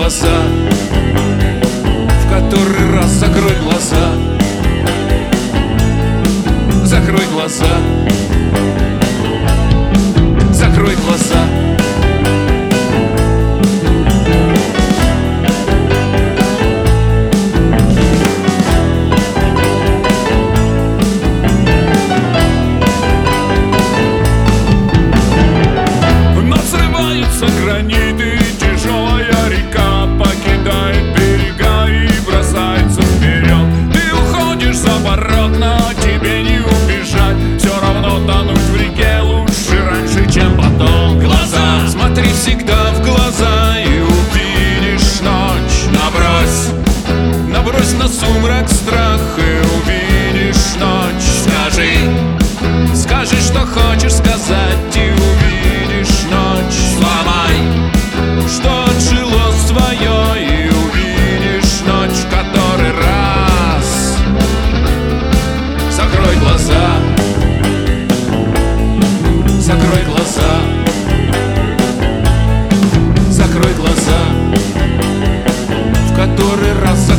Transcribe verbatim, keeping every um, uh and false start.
глаза, в который раз закрой глаза, закрой глаза, закрой глаза. Граниты, тяжелая река покидает берега и бросается вперед. Ты уходишь за ворот, но тебе не убежать. Все равно тонуть в реке лучше раньше, чем потом. Глаза, смотри всегда в глаза и увидишь ночь. Набрось, набрось на сумрак страх и увидишь ночь. Скажи, скажи, что хочешь сказать, и увидишь ночь. Сломай, что отжило свое, и увидишь ночь в который раз. Закрой глаза, закрой глаза, закрой глаза, в который раз.